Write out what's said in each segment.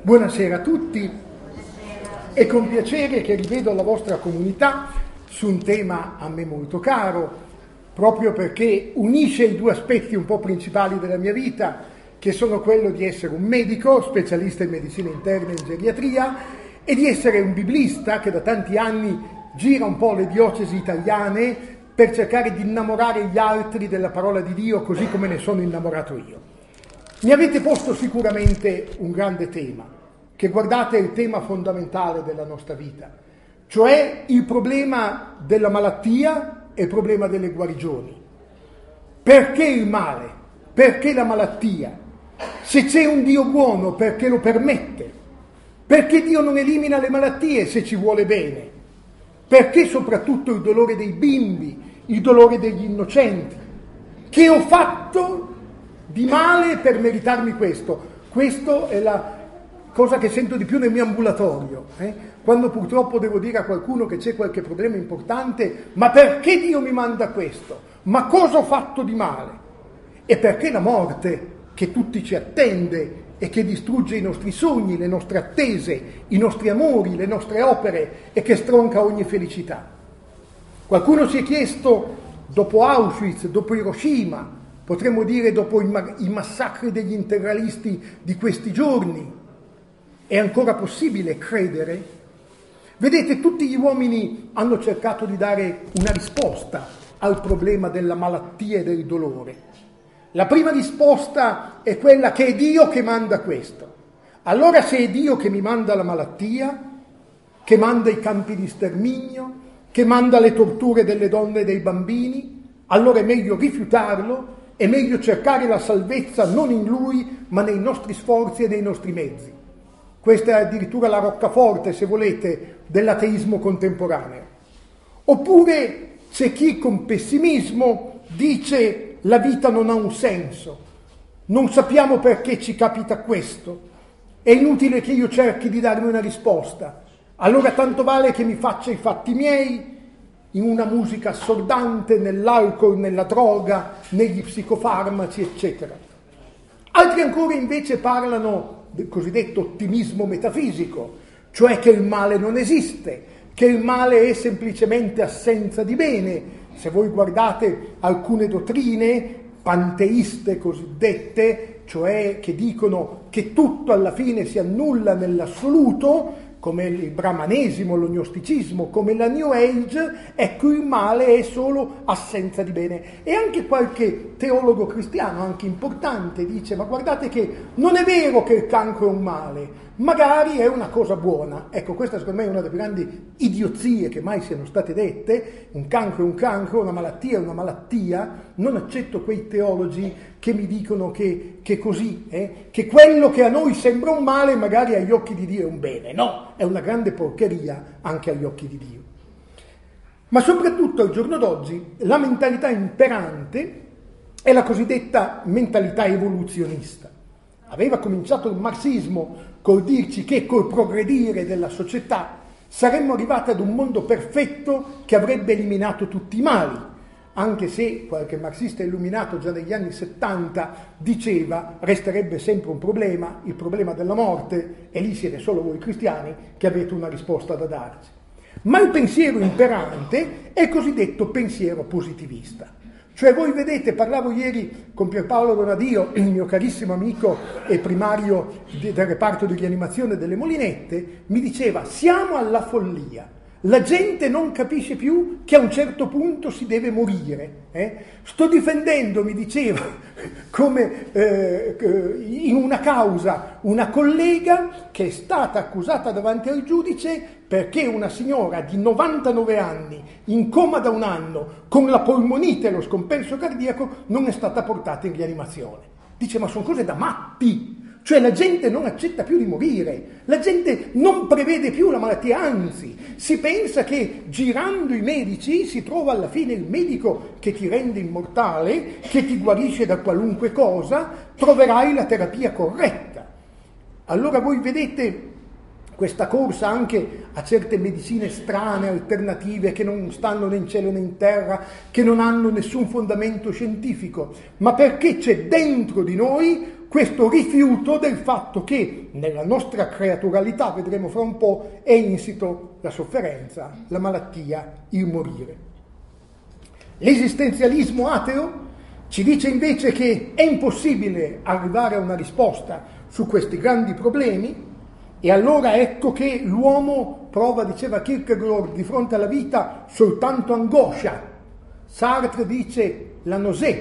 Buonasera a tutti, è con piacere che rivedo la vostra comunità su un tema a me molto caro, proprio perché unisce i due aspetti un po' principali della mia vita, che sono quello di essere un medico, specialista in medicina interna e in geriatria, e di essere un biblista che da tanti anni gira un po' le diocesi italiane per cercare di innamorare gli altri della parola di Dio così come ne sono innamorato io. Mi avete posto sicuramente un grande tema, che guardate è il tema fondamentale della nostra vita, cioè il problema della malattia e il problema delle guarigioni. Perché il male? Perché la malattia? Se c'è un Dio buono, perché lo permette? Perché Dio non elimina le malattie se ci vuole bene? Perché soprattutto il dolore dei bimbi, il dolore degli innocenti? Che ho fatto di male per meritarmi questo? Questo è la cosa che sento di più nel mio ambulatorio, quando purtroppo devo dire a qualcuno che c'è qualche problema importante: ma perché Dio mi manda questo? Ma cosa ho fatto di male? E perché la morte, che tutti ci attende e che distrugge i nostri sogni, le nostre attese, i nostri amori, le nostre opere e che stronca ogni felicità? Qualcuno si è chiesto, dopo Auschwitz, dopo Hiroshima, potremmo dire dopo i massacri degli integralisti di questi giorni, è ancora possibile credere? Vedete, tutti gli uomini hanno cercato di dare una risposta al problema della malattia e del dolore. La prima risposta è quella che è Dio che manda questo. Allora, se è Dio che mi manda la malattia, che manda i campi di sterminio, che manda le torture delle donne e dei bambini, allora è meglio rifiutarlo, è meglio cercare la salvezza non in Lui, ma nei nostri sforzi e nei nostri mezzi. Questa è addirittura la roccaforte, se volete, dell'ateismo contemporaneo. Oppure c'è chi con pessimismo dice: la vita non ha un senso, non sappiamo perché ci capita questo, è inutile che io cerchi di darmi una risposta, allora tanto vale che mi faccia i fatti miei, in una musica assordante, nell'alcol, nella droga, negli psicofarmaci, eccetera. Altri ancora invece parlano del cosiddetto ottimismo metafisico, cioè che il male non esiste, che il male è semplicemente assenza di bene. Se voi guardate alcune dottrine panteiste cosiddette, cioè che dicono che tutto alla fine si annulla nell'assoluto, come il brahmanesimo, lo gnosticismo, come la New Age, ecco, il male è solo assenza di bene. E anche qualche teologo cristiano, anche importante, dice: ma guardate che non è vero che il cancro è un male, magari è una cosa buona. Ecco, questa secondo me è una delle grandi idiozie che mai siano state dette. Un cancro è un cancro, una malattia è una malattia. Non accetto quei teologi che mi dicono che così, che quello che a noi sembra un male magari agli occhi di Dio è un bene. No, è una grande porcheria anche agli occhi di Dio. Ma soprattutto al giorno d'oggi la mentalità imperante è la cosiddetta mentalità evoluzionista. Aveva cominciato il marxismo col dirci che col progredire della società saremmo arrivati ad un mondo perfetto che avrebbe eliminato tutti i mali, anche se qualche marxista illuminato già negli anni 70 diceva: resterebbe sempre un problema, il problema della morte, e lì siete solo voi cristiani che avete una risposta da darci. Ma il pensiero imperante è il cosiddetto pensiero positivista. Cioè, voi vedete, parlavo ieri con Pierpaolo Donadio, il mio carissimo amico e primario del reparto di rianimazione delle Molinette, mi diceva: siamo alla follia. La gente non capisce più che a un certo punto si deve morire. Sto difendendo, mi diceva, come in una causa, una collega che è stata accusata davanti al giudice perché una signora di 99 anni, in coma da un anno, con la polmonite e lo scompenso cardiaco, non è stata portata in rianimazione. Dice: ma sono cose da matti! Cioè la gente non accetta più di morire, la gente non prevede più la malattia, anzi si pensa che girando i medici si trova alla fine il medico che ti rende immortale, che ti guarisce da qualunque cosa, troverai la terapia corretta. Allora voi vedete, questa corsa anche a certe medicine strane, alternative, che non stanno né in cielo né in terra, che non hanno nessun fondamento scientifico, ma perché c'è dentro di noi questo rifiuto del fatto che nella nostra creaturalità, vedremo fra un po', è insito la sofferenza, la malattia, il morire. L'esistenzialismo ateo ci dice invece che è impossibile arrivare a una risposta su questi grandi problemi, e allora ecco che l'uomo prova, diceva Kierkegaard, di fronte alla vita soltanto angoscia. Sartre dice la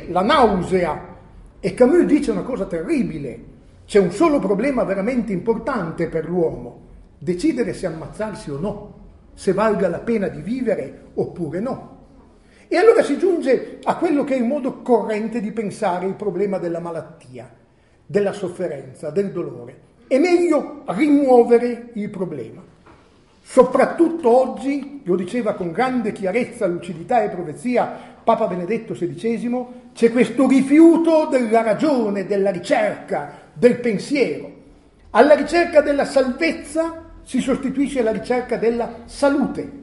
nausea, e Camus dice una cosa terribile: c'è un solo problema veramente importante per l'uomo: decidere se ammazzarsi o no, se valga la pena di vivere oppure no. E allora si giunge a quello che è il modo corrente di pensare il problema della malattia, della sofferenza, del dolore. È meglio rimuovere il problema. Soprattutto oggi, lo diceva con grande chiarezza, lucidità e profezia Papa Benedetto XVI, c'è questo rifiuto della ragione, della ricerca, del pensiero. Alla ricerca della salvezza si sostituisce la ricerca della salute.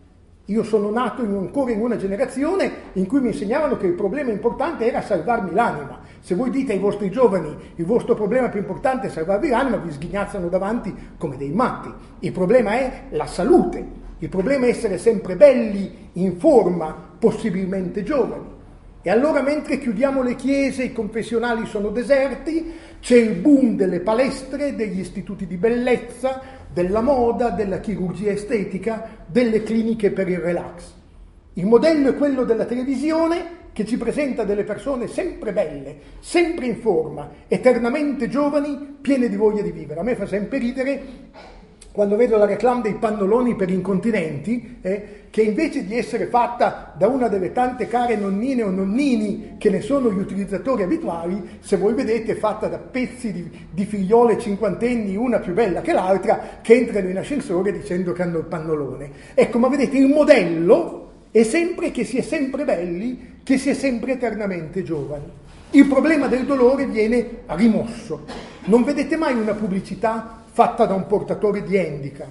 Io sono nato ancora in una generazione in cui mi insegnavano che il problema importante era salvarmi l'anima. Se voi dite ai vostri giovani il vostro problema più importante è salvarvi l'anima, vi sghignazzano davanti come dei matti. Il problema è la salute, il problema è essere sempre belli, in forma, possibilmente giovani. E allora, mentre chiudiamo le chiese, i confessionali sono deserti, c'è il boom delle palestre, degli istituti di bellezza, della moda, della chirurgia estetica, delle cliniche per il relax. Il modello è quello della televisione, che ci presenta delle persone sempre belle, sempre in forma, eternamente giovani, piene di voglia di vivere. A me fa sempre ridere quando vedo la reclame dei pannoloni per incontinenti, che invece di essere fatta da una delle tante care nonnine o nonnini che ne sono gli utilizzatori abituali, se voi vedete è fatta da pezzi di figliole cinquantenni, una più bella che l'altra, che entrano in ascensore dicendo che hanno il pannolone. Ecco, ma vedete, il modello è sempre che si è sempre belli, che si è sempre eternamente giovani. Il problema del dolore viene rimosso. Non vedete mai una pubblicità fatta da un portatore di handicap.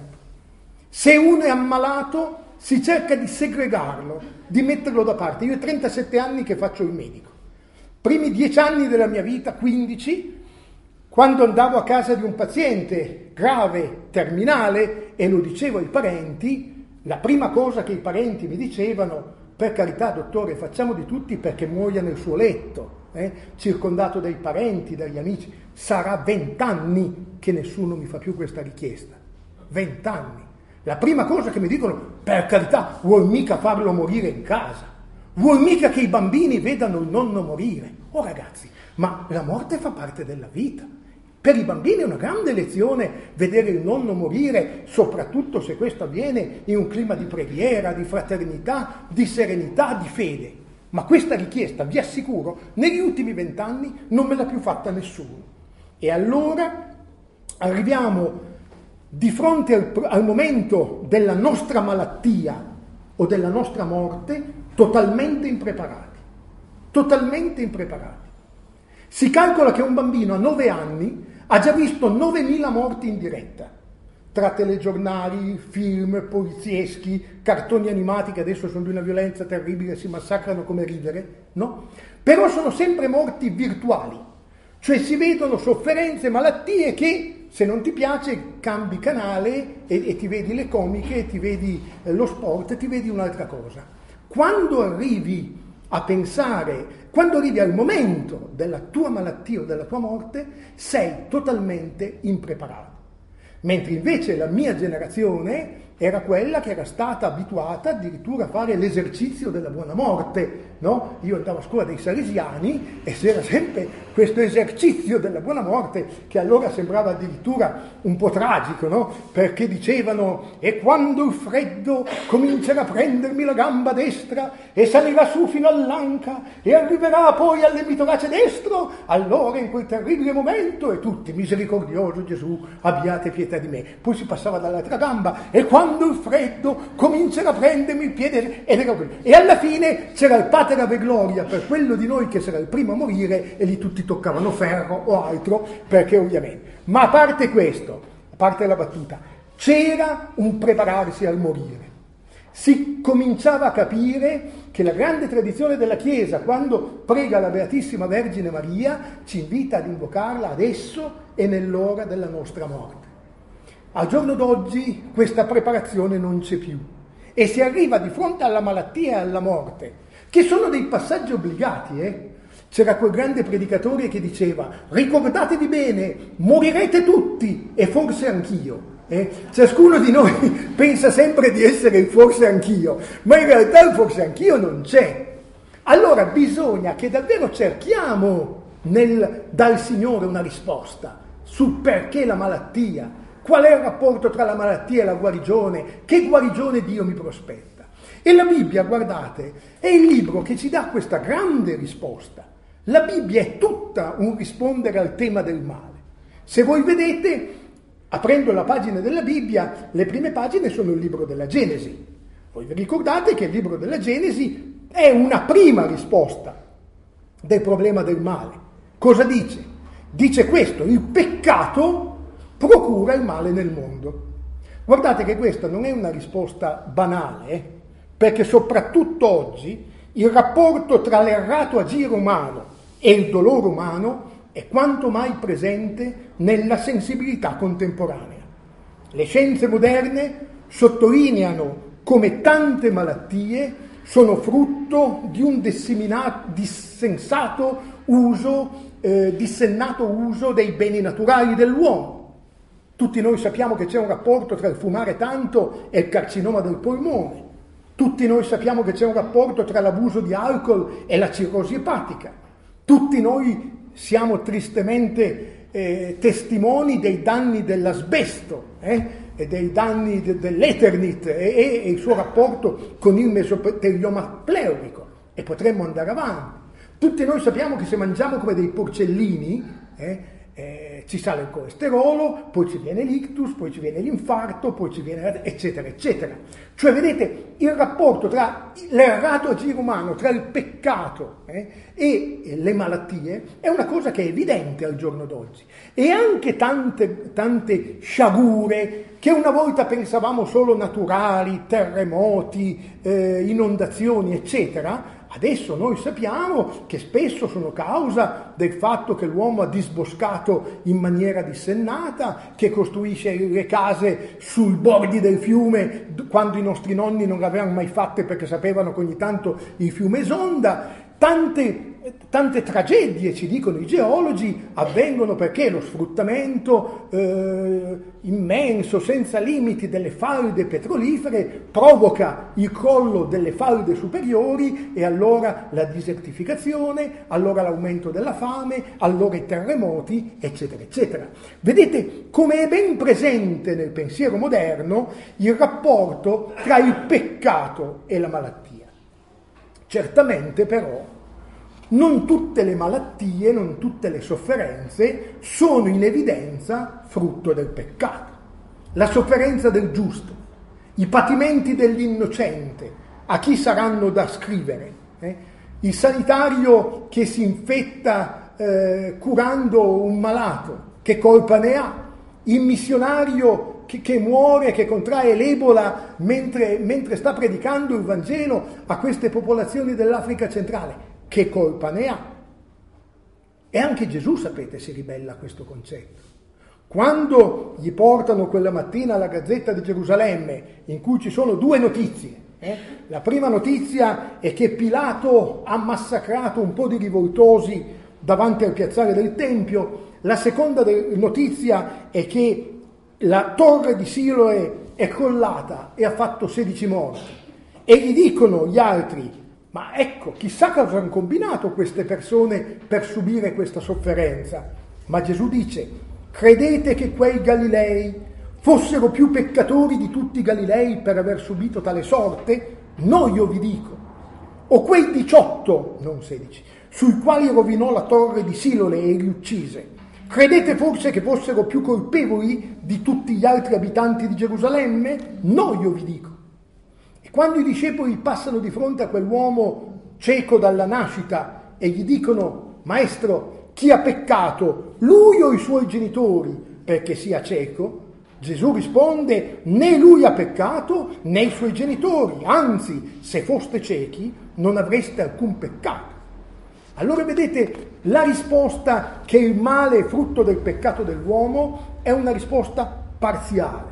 Se uno è ammalato si cerca di segregarlo, di metterlo da parte. Io ho 37 anni che faccio il medico. Primi 10 anni della mia vita, 15, quando andavo a casa di un paziente grave, terminale, e lo dicevo ai parenti, la prima cosa che i parenti mi dicevano: per carità dottore, facciamo di tutti perché muoia nel suo letto, circondato dai parenti, dagli amici. Sarà 20 anni che nessuno mi fa più questa richiesta. 20 anni. La prima cosa che mi dicono: per carità, vuoi mica farlo morire in casa? Vuoi mica che i bambini vedano il nonno morire? Oh ragazzi, ma la morte fa parte della vita. Per i bambini è una grande lezione vedere il nonno morire, soprattutto se questo avviene in un clima di preghiera, di fraternità, di serenità, di fede. Ma questa richiesta, vi assicuro, negli ultimi 20 anni non me l'ha più fatta nessuno. E allora arriviamo di fronte al momento della nostra malattia o della nostra morte totalmente impreparati. Totalmente impreparati. Si calcola che un bambino a 9 anni ha già visto 9.000 morti in diretta, tra telegiornali, film, polizieschi, cartoni animati che adesso sono di una violenza terribile, si massacrano come ridere, no? Però sono sempre morti virtuali, cioè si vedono sofferenze, malattie che se non ti piace cambi canale e ti vedi le comiche, ti vedi lo sport, ti vedi un'altra cosa. Quando arrivi a pensare, quando arrivi al momento della tua malattia o della tua morte, sei totalmente impreparato. Mentre invece la mia generazione era quella che era stata abituata addirittura a fare l'esercizio della buona morte, no? Io andavo a scuola dei salesiani e c'era sempre questo esercizio della buona morte che allora sembrava addirittura un po' tragico, no? Perché dicevano: e quando il freddo comincerà a prendermi la gamba destra e salirà su fino all'anca e arriverà poi all'emitorace destro, allora in quel terribile momento, e tutti: misericordioso Gesù, abbiate pietà di me. Poi si passava dall'altra gamba: e quando il freddo comincerà a prendermi il piede, ed era quello. E alla fine c'era il Pater Ave Gloria per quello di noi che sarà il primo a morire, e lì tutti toccavano ferro o altro, perché ovviamente. Ma a parte questo, a parte la battuta, c'era un prepararsi al morire. Si cominciava a capire che la grande tradizione della Chiesa, quando prega la Beatissima Vergine Maria, ci invita ad invocarla adesso e nell'ora della nostra morte. Al giorno d'oggi questa preparazione non c'è più e si arriva di fronte alla malattia e alla morte, che sono dei passaggi obbligati. C'era quel grande predicatore che diceva: ricordatevi bene, morirete tutti e forse anch'io. Ciascuno di noi pensa sempre di essere il forse anch'io, ma in realtà il forse anch'io non c'è. Allora bisogna che davvero cerchiamo dal Signore una risposta sul perché la malattia, qual è il rapporto tra la malattia e la guarigione, che guarigione Dio mi prospetta. E la Bibbia, guardate, è il libro che ci dà questa grande risposta. La Bibbia è tutta un rispondere al tema del male. Se voi vedete, aprendo la pagina della Bibbia, le prime pagine sono il libro della Genesi. Voi vi ricordate che il libro della Genesi è una prima risposta del problema del male. Cosa dice? Dice questo: il peccato procura il male nel mondo. Guardate che questa non è una risposta banale, perché soprattutto oggi il rapporto tra l'errato agire umano e il dolore umano è quanto mai presente nella sensibilità contemporanea. Le scienze moderne sottolineano come tante malattie sono frutto di un dissennato uso dei beni naturali dell'uomo. Tutti noi sappiamo che c'è un rapporto tra il fumare tanto e il carcinoma del polmone. Tutti noi sappiamo che c'è un rapporto tra l'abuso di alcol e la cirrosi epatica. Tutti noi siamo tristemente testimoni dei danni dell'asbesto e dei danni dell'Eternit e il suo rapporto con il mesotelioma pleurico, e potremmo andare avanti. Tutti noi sappiamo che se mangiamo come dei porcellini ci sale il colesterolo, poi ci viene l'ictus, poi ci viene l'infarto, poi ci viene eccetera eccetera. Cioè vedete, il rapporto tra l'errato agire umano, tra il peccato e le malattie è una cosa che è evidente al giorno d'oggi. E anche tante sciagure che una volta pensavamo solo naturali, terremoti, inondazioni eccetera, adesso noi sappiamo che spesso sono causa del fatto che l'uomo ha disboscato in maniera dissennata, che costruisce le case sui bordi del fiume quando i nostri nonni non le avevano mai fatte perché sapevano che ogni tanto il fiume esonda. Tante tragedie, ci dicono i geologi, avvengono perché lo sfruttamento immenso, senza limiti, delle falde petrolifere provoca il crollo delle falde superiori e allora la desertificazione, allora l'aumento della fame, allora i terremoti, eccetera, eccetera. Vedete come è ben presente nel pensiero moderno il rapporto tra il peccato e la malattia. Certamente però non tutte le malattie, non tutte le sofferenze sono in evidenza frutto del peccato. La sofferenza del giusto, i patimenti dell'innocente, a chi saranno da scrivere? Il sanitario che si infetta curando un malato, che colpa ne ha? Il missionario che muore, che contrae l'Ebola mentre sta predicando il Vangelo a queste popolazioni dell'Africa centrale, che colpa ne ha? E anche Gesù, sapete, si ribella a questo concetto. Quando gli portano quella mattina la Gazzetta di Gerusalemme, in cui ci sono due notizie. La prima notizia è che Pilato ha massacrato un po' di rivoltosi davanti al piazzale del Tempio. La seconda notizia è che la torre di Siloe è crollata e ha fatto 16 morti. E gli dicono gli altri: ma ecco, chissà cosa hanno combinato queste persone per subire questa sofferenza. Ma Gesù dice: credete che quei Galilei fossero più peccatori di tutti i Galilei per aver subito tale sorte? No, io vi dico. O quei 18, non 16, sui quali rovinò la torre di Siloe e li uccise, credete forse che fossero più colpevoli di tutti gli altri abitanti di Gerusalemme? No, io vi dico. E quando i discepoli passano di fronte a quell'uomo cieco dalla nascita e gli dicono: Maestro, chi ha peccato, lui o i suoi genitori, perché sia cieco? Gesù risponde: né lui ha peccato né i suoi genitori, anzi, se foste ciechi non avreste alcun peccato. Allora vedete, la risposta che il male è frutto del peccato dell'uomo è una risposta parziale,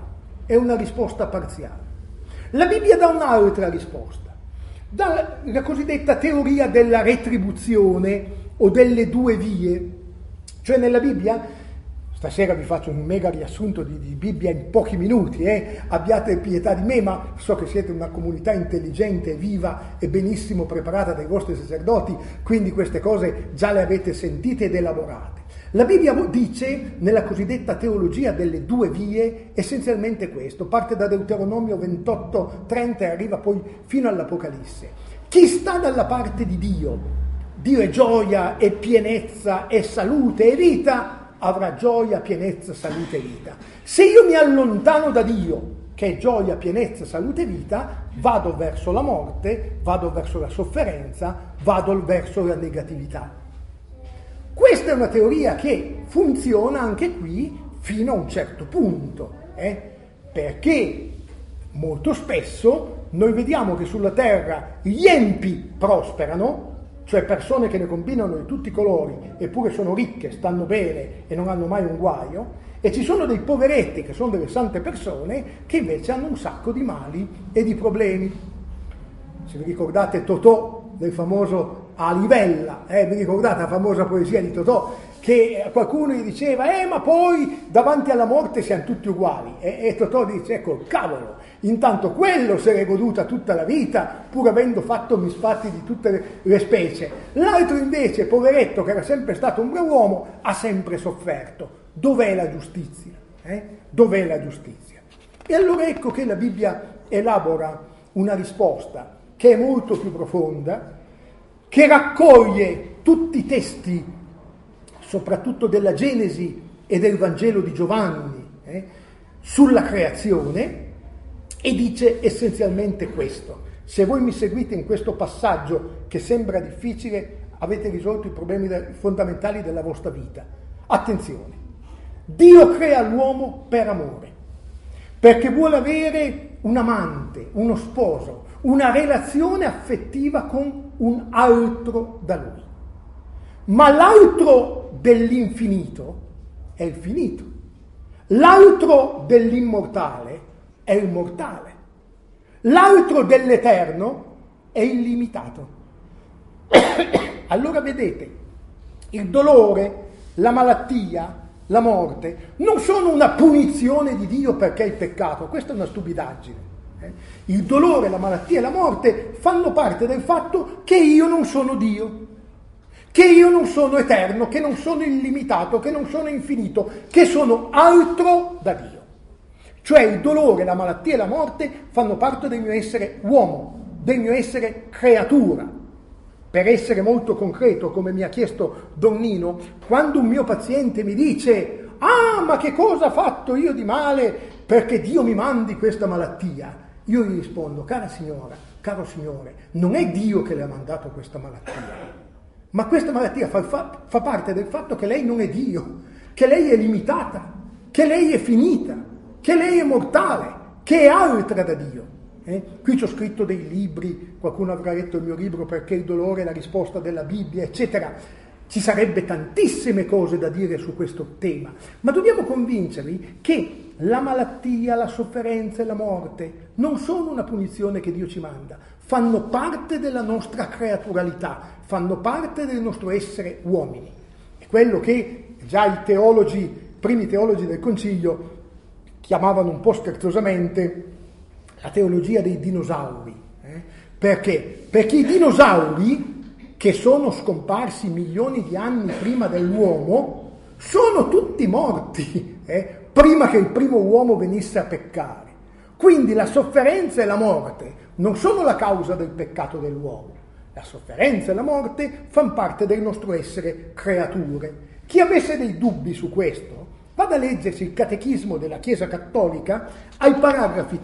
La Bibbia dà un'altra risposta, dà la cosiddetta teoria della retribuzione o delle due vie. Cioè nella Bibbia, stasera vi faccio un mega riassunto di Bibbia in pochi minuti, abbiate pietà di me, ma so che siete una comunità intelligente, viva e benissimo preparata dai vostri sacerdoti, quindi queste cose già le avete sentite ed elaborate. La Bibbia dice, nella cosiddetta teologia delle due vie, essenzialmente questo, parte da Deuteronomio 28:30 e arriva poi fino all'Apocalisse. Chi sta dalla parte di Dio è gioia e pienezza e salute e vita, avrà gioia, pienezza, salute e vita. Se io mi allontano da Dio, che è gioia, pienezza, salute e vita, vado verso la morte, vado verso la sofferenza, vado verso la negatività. Questa è una teoria che funziona anche qui fino a un certo punto, perché molto spesso noi vediamo che sulla terra gli empi prosperano, cioè persone che ne combinano di tutti i colori, eppure sono ricche, stanno bene e non hanno mai un guaio, e ci sono dei poveretti che sono delle sante persone che invece hanno un sacco di mali e di problemi. Se vi ricordate Totò, del famoso A Livella, vi ricordate la famosa poesia di Totò, che qualcuno gli diceva ma poi davanti alla morte siamo tutti uguali, e Totò dice: ecco, cavolo, intanto quello se l'è goduta tutta la vita pur avendo fatto misfatti di tutte le specie, l'altro invece, poveretto che era sempre stato un bravo uomo, ha sempre sofferto. Dov'è la giustizia? Dov'è la giustizia? E allora ecco che la Bibbia elabora una risposta che è molto più profonda, che raccoglie tutti i testi, soprattutto della Genesi e del Vangelo di Giovanni, sulla creazione, e dice essenzialmente questo: se voi mi seguite in questo passaggio che sembra difficile, avete risolto i problemi fondamentali della vostra vita. Attenzione, Dio crea l'uomo per amore, perché vuole avere un amante, uno sposo, una relazione affettiva con un altro da lui. Ma l'altro dell'infinito è il finito, l'altro dell'immortale è il mortale, l'altro dell'eterno è illimitato. Allora vedete, il dolore, la malattia, la morte non sono una punizione di Dio perché hai peccato, questa è una stupidaggine. Il dolore, la malattia e la morte fanno parte del fatto che io non sono Dio, che io non sono eterno, che non sono illimitato, che non sono infinito, che sono altro da Dio. Cioè il dolore, la malattia e la morte fanno parte del mio essere uomo, del mio essere creatura. Per essere molto concreto, come mi ha chiesto Don Nino, quando un mio paziente mi dice: ma che cosa ho fatto io di male perché Dio mi mandi questa malattia? Io gli rispondo: cara signora, caro signore, non è Dio che le ha mandato questa malattia, ma questa malattia fa parte del fatto che lei non è Dio, che lei è limitata, che lei è finita, che lei è mortale, che è altra da Dio. Qui ci ho scritto dei libri, qualcuno avrà letto il mio libro Perché il dolore è la risposta della Bibbia, eccetera. Ci sarebbe tantissime cose da dire su questo tema, ma dobbiamo convincervi che la malattia, la sofferenza e la morte non sono una punizione che Dio ci manda, fanno parte della nostra creaturalità, fanno parte del nostro essere uomini. È quello che già i primi teologi del Concilio chiamavano un po' scherzosamente la teologia dei dinosauri. Perché? Perché i dinosauri, che sono scomparsi milioni di anni prima dell'uomo, sono tutti morti, prima che il primo uomo venisse a peccare. Quindi la sofferenza e la morte non sono la causa del peccato dell'uomo. La sofferenza e la morte fanno parte del nostro essere creature. Chi avesse dei dubbi su questo, vada a leggersi il Catechismo della Chiesa Cattolica ai paragrafi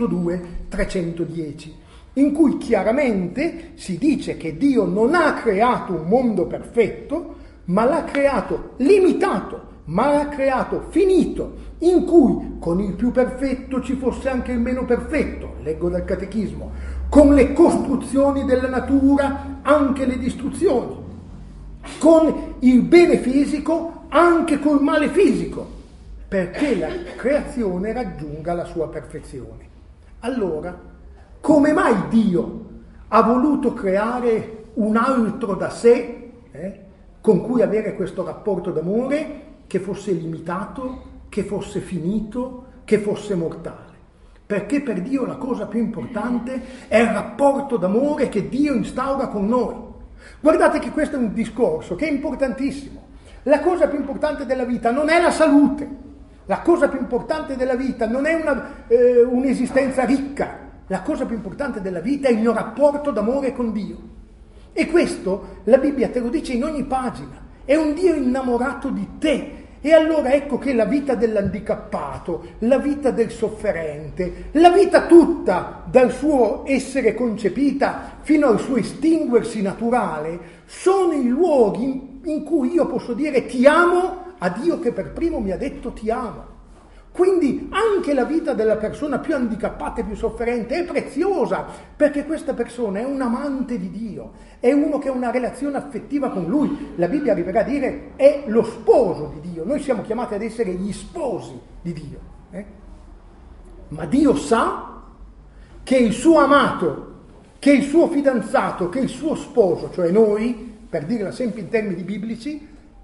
302-310, in cui chiaramente si dice che Dio non ha creato un mondo perfetto, ma l'ha creato limitato, ma l'ha creato finito, in cui con il più perfetto ci fosse anche il meno perfetto, leggo dal Catechismo, con le costruzioni della natura anche le distruzioni, con il bene fisico anche col male fisico, perché la creazione raggiunga la sua perfezione. Allora, come mai Dio ha voluto creare un altro da sé, con cui avere questo rapporto d'amore che fosse limitato, che fosse finito, che fosse mortale? Perché per Dio la cosa più importante è il rapporto d'amore che Dio instaura con noi. Guardate che questo è un discorso che è importantissimo. La cosa più importante della vita non è la salute, la cosa più importante della vita non è un'esistenza ricca, la cosa più importante della vita è il mio rapporto d'amore con Dio. E questo la Bibbia te lo dice in ogni pagina, è un Dio innamorato di te. E allora ecco che la vita dell'handicappato, la vita del sofferente, la vita tutta dal suo essere concepita fino al suo estinguersi naturale, sono i luoghi in cui io posso dire ti amo a Dio che per primo mi ha detto ti amo. Quindi anche la vita della persona più handicappata e più sofferente è preziosa, perché questa persona è un amante di Dio, è uno che ha una relazione affettiva con Lui. La Bibbia arriverà a dire è lo sposo di Dio, noi siamo chiamati ad essere gli sposi di Dio. Ma Dio sa che il suo amato, che il suo fidanzato, che il suo sposo, cioè noi, per dirla sempre in termini biblici,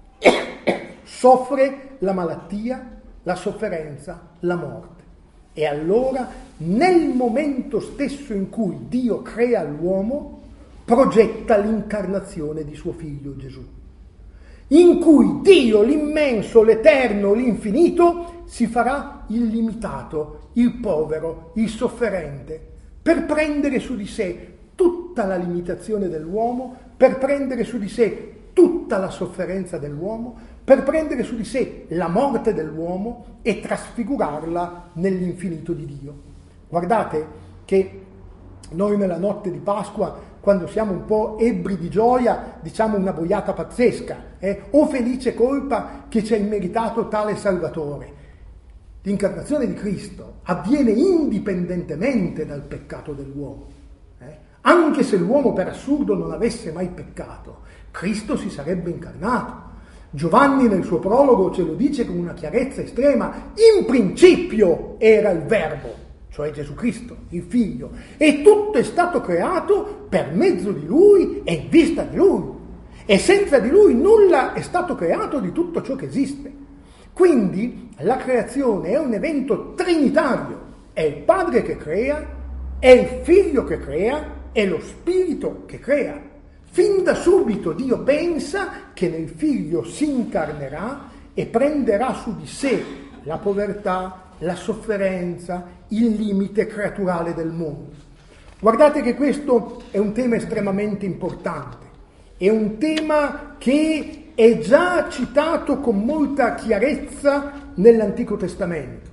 soffre la malattia, la sofferenza, la morte. E allora, nel momento stesso in cui Dio crea l'uomo, progetta l'incarnazione di suo figlio Gesù, in cui Dio, l'immenso, l'eterno, l'infinito, si farà il limitato, il povero, il sofferente, per prendere su di sé tutta la limitazione dell'uomo, per prendere su di sé tutta la sofferenza dell'uomo, per prendere su di sé la morte dell'uomo e trasfigurarla nell'infinito di Dio. Guardate che noi nella notte di Pasqua, quando siamo un po' ebbri di gioia, diciamo una boiata pazzesca, o felice colpa che ci ha immeritato tale Salvatore. L'incarnazione di Cristo avviene indipendentemente dal peccato dell'uomo. Anche se l'uomo per assurdo non avesse mai peccato, Cristo si sarebbe incarnato. Giovanni nel suo prologo ce lo dice con una chiarezza estrema: in principio era il Verbo, cioè Gesù Cristo, il Figlio, e tutto è stato creato per mezzo di Lui e in vista di Lui, e senza di Lui nulla è stato creato di tutto ciò che esiste. Quindi la creazione è un evento trinitario, è il Padre che crea, è il Figlio che crea, è lo Spirito che crea. Fin da subito Dio pensa che nel Figlio si incarnerà e prenderà su di sé la povertà, la sofferenza, il limite creaturale del mondo. Guardate che questo è un tema estremamente importante, è un tema che è già citato con molta chiarezza nell'Antico Testamento.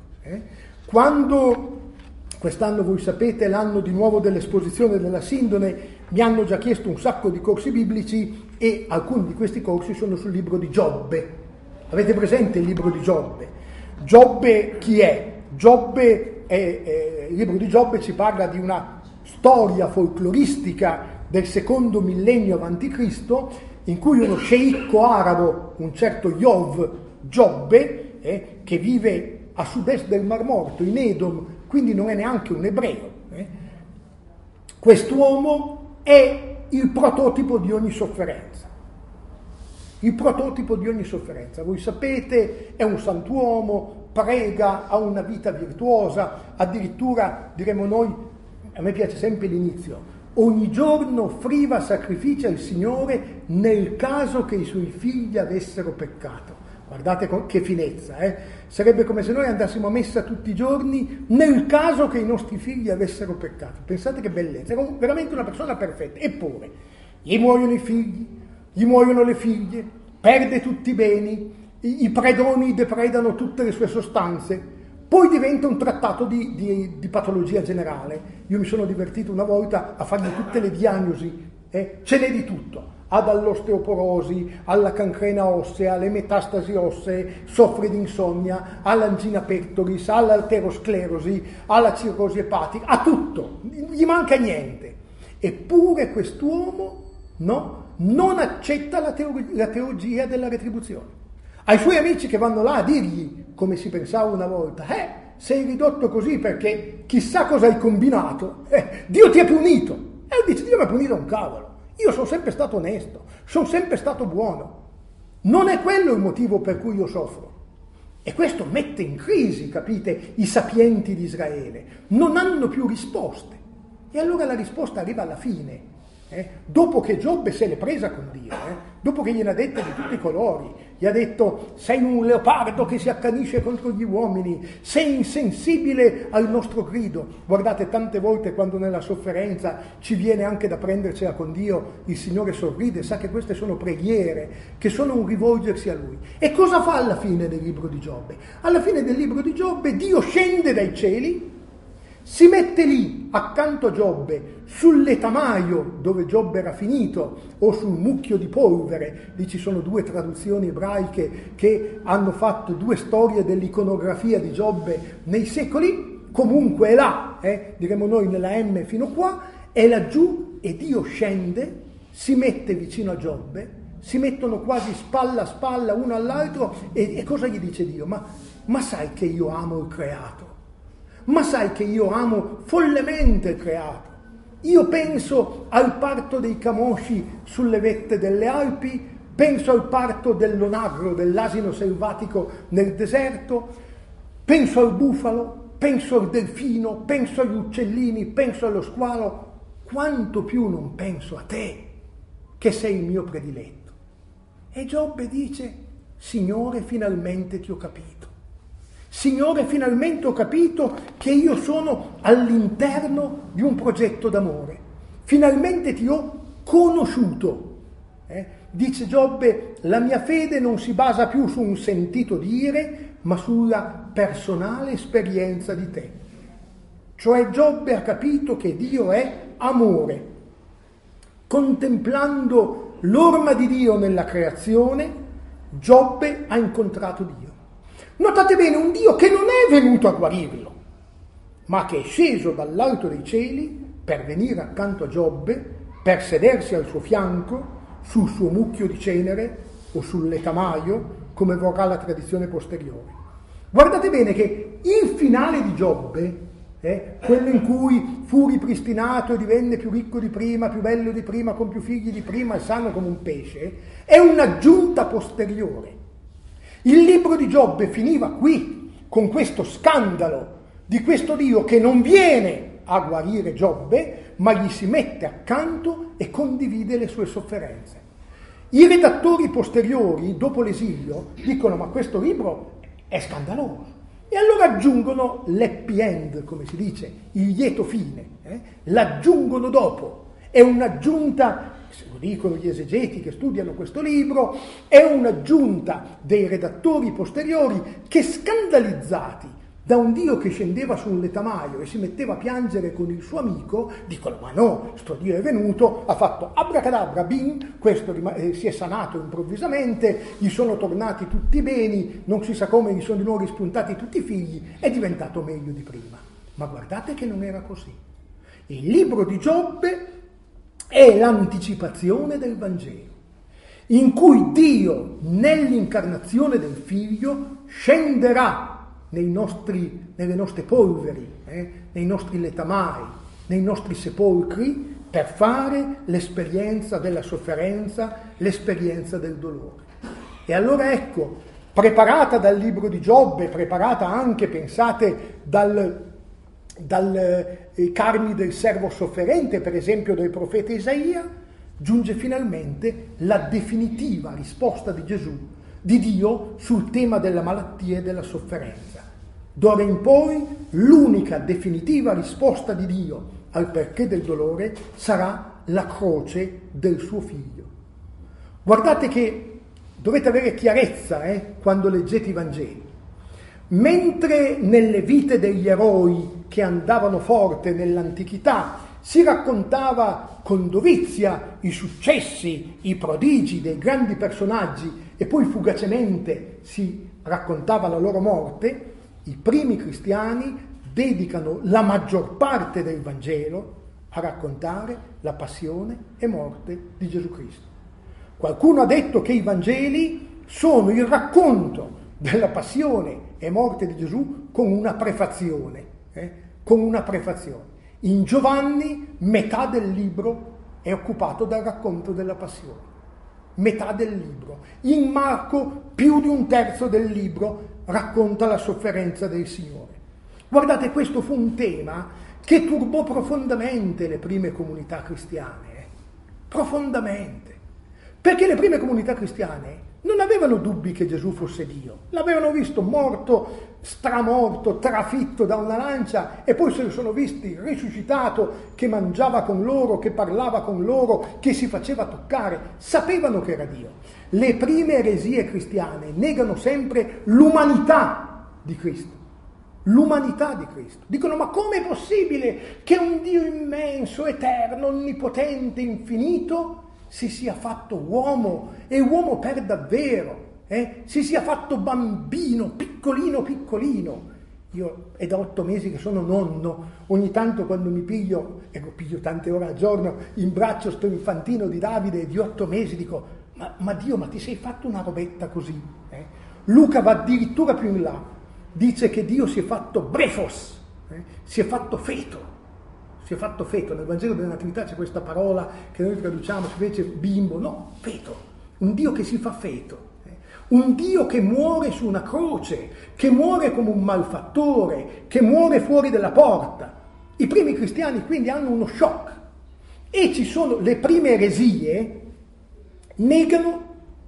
Quando quest'anno, voi sapete, è l'anno di nuovo dell'esposizione della Sindone, mi hanno già chiesto un sacco di corsi biblici e alcuni di questi corsi sono sul libro di Giobbe. Avete presente il libro di Giobbe? Giobbe chi è? Il libro di Giobbe ci parla di una storia folcloristica del secondo millennio a.C., in cui uno sceicco arabo, un certo Giobbe, che vive a sud-est del Mar Morto, in Edom, quindi non è neanche un ebreo. Quest'uomo è il prototipo di ogni sofferenza. Il prototipo di ogni sofferenza. Voi sapete, è un santuomo, prega, ha una vita virtuosa, addirittura, diremo noi, a me piace sempre l'inizio, ogni giorno offriva sacrifici al Signore nel caso che i suoi figli avessero peccato. Guardate che finezza, Sarebbe come se noi andassimo a messa tutti i giorni nel caso che i nostri figli avessero peccato. Pensate che bellezza, era veramente una persona perfetta. Eppure, gli muoiono i figli, gli muoiono le figlie, perde tutti i beni, i predoni depredano tutte le sue sostanze, poi diventa un trattato di patologia generale. Io mi sono divertito una volta a fargli tutte le diagnosi, ce n'è di tutto. ha dall'osteoporosi alla cancrena ossea, alle metastasi ossee, soffre di insonnia, ha l'angina pectoris, ha l'alterosclerosi, ha la cirrosi epatica, ha tutto, gli manca niente. Eppure quest'uomo non accetta la teologia della retribuzione. Ai suoi amici che vanno là a dirgli, come si pensava una volta, sei ridotto così perché chissà cosa hai combinato, Dio ti ha punito. E lui dice, Dio mi ha punito un cavolo, io sono sempre stato onesto, sono sempre stato buono. Non è quello il motivo per cui io soffro. E questo mette in crisi, capite, i sapienti di Israele. Non hanno più risposte. E allora la risposta arriva alla fine. Dopo che Giobbe se l'è presa con Dio, dopo che gliene ha dette di tutti i colori, gli ha detto sei un leopardo che si accanisce contro gli uomini, sei insensibile al nostro grido. Guardate, tante volte quando nella sofferenza ci viene anche da prendercela con Dio, il Signore sorride, sa che queste sono preghiere, che sono un rivolgersi a Lui. E cosa fa alla fine del libro di Giobbe? Alla fine del libro di Giobbe Dio scende dai cieli, si mette lì accanto a Giobbe sul letamaio dove Giobbe era finito o sul mucchio di polvere. Lì ci sono due traduzioni ebraiche che hanno fatto due storie dell'iconografia di Giobbe nei secoli. Comunque è là, diremo noi nella M fino qua, è laggiù e Dio scende, si mette vicino a Giobbe, si mettono quasi spalla a spalla uno all'altro e cosa gli dice Dio? Ma sai che io amo il creato? Ma sai che io amo follemente il creato? Io penso al parto dei camosci sulle vette delle Alpi, penso al parto dell'onagro, dell'asino selvatico nel deserto, penso al bufalo, penso al delfino, penso agli uccellini, penso allo squalo. Quanto più non penso a te, che sei il mio prediletto. E Giobbe dice, Signore, finalmente ti ho capito. Signore, finalmente ho capito che io sono all'interno di un progetto d'amore. Finalmente ti ho conosciuto. Dice Giobbe, la mia fede non si basa più su un sentito dire, ma sulla personale esperienza di te. Cioè Giobbe ha capito che Dio è amore. Contemplando l'orma di Dio nella creazione, Giobbe ha incontrato Dio. Notate bene, un Dio che non è venuto a guarirlo, ma che è sceso dall'alto dei cieli per venire accanto a Giobbe, per sedersi al suo fianco, sul suo mucchio di cenere o sul letamaio, come vorrà la tradizione posteriore. Guardate bene che il finale di Giobbe, quello in cui fu ripristinato e divenne più ricco di prima, più bello di prima, con più figli di prima e sano come un pesce, è un'aggiunta posteriore. Il libro di Giobbe finiva qui, con questo scandalo di questo Dio che non viene a guarire Giobbe, ma gli si mette accanto e condivide le sue sofferenze. I redattori posteriori, dopo l'esilio, dicono ma questo libro è scandaloso. E allora aggiungono l'happy end, come si dice, il lieto fine. L'aggiungono dopo. È un'aggiunta, se lo dicono gli esegeti che studiano questo libro, è un'aggiunta dei redattori posteriori che, scandalizzati da un Dio che scendeva su un letamaio e si metteva a piangere con il suo amico, dicono ma no, sto Dio è venuto, ha fatto abracadabra, bing, questo si è sanato improvvisamente, gli sono tornati tutti i beni, non si sa come gli sono di nuovo rispuntati tutti i figli, è diventato meglio di prima. Ma guardate che non era così. Il libro di Giobbe è l'anticipazione del Vangelo, in cui Dio, nell'incarnazione del Figlio, scenderà nelle nostre polveri, nei nostri letamai, nei nostri sepolcri, per fare l'esperienza della sofferenza, l'esperienza del dolore. E allora ecco, preparata dal libro di Giobbe, preparata anche, pensate, dal carmi del servo sofferente, per esempio del profeta Isaia, giunge finalmente la definitiva risposta di Gesù, di Dio, sul tema della malattia e della sofferenza. D'ora in poi l'unica definitiva risposta di Dio al perché del dolore sarà la croce del suo figlio. Guardate che dovete avere chiarezza quando leggete i Vangeli. Mentre nelle vite degli eroi che andavano forte nell'antichità si raccontava con dovizia i successi, i prodigi dei grandi personaggi e poi fugacemente si raccontava la loro morte, i primi cristiani dedicano la maggior parte del Vangelo a raccontare la passione e morte di Gesù Cristo. Qualcuno ha detto che i Vangeli sono il racconto della passione e morte di Gesù con una prefazione. In Giovanni metà del libro è occupato dal racconto della passione, metà del libro. In Marco più di un terzo del libro racconta la sofferenza del Signore. Guardate, questo fu un tema che turbò profondamente le prime comunità cristiane, profondamente, perché le prime comunità cristiane non avevano dubbi che Gesù fosse Dio, l'avevano visto morto, stramorto, trafitto da una lancia e poi se lo sono visti risuscitato, che mangiava con loro, che parlava con loro, che si faceva toccare, sapevano che era Dio. Le prime eresie cristiane negano sempre l'umanità di Cristo. L'umanità di Cristo. Dicono: ma come è possibile che un Dio immenso, eterno, onnipotente, infinito si sia fatto uomo, e uomo per davvero, si sia fatto bambino, piccolino. Io è da 8 mesi che sono nonno, ogni tanto quando mi piglio, e lo piglio tante ore al giorno, in braccio sto infantino di Davide di 8 mesi, dico: ma Dio, ma ti sei fatto una robetta così? Luca va addirittura più in là, dice che Dio si è fatto brefos, si è fatto feto. Si è fatto feto. Nel Vangelo della Natività c'è questa parola che noi traduciamo invece bimbo, no, feto. Un Dio che si fa feto, un Dio che muore su una croce, che muore come un malfattore, che muore fuori dalla porta. I primi cristiani quindi hanno uno shock e ci sono le prime eresie, negano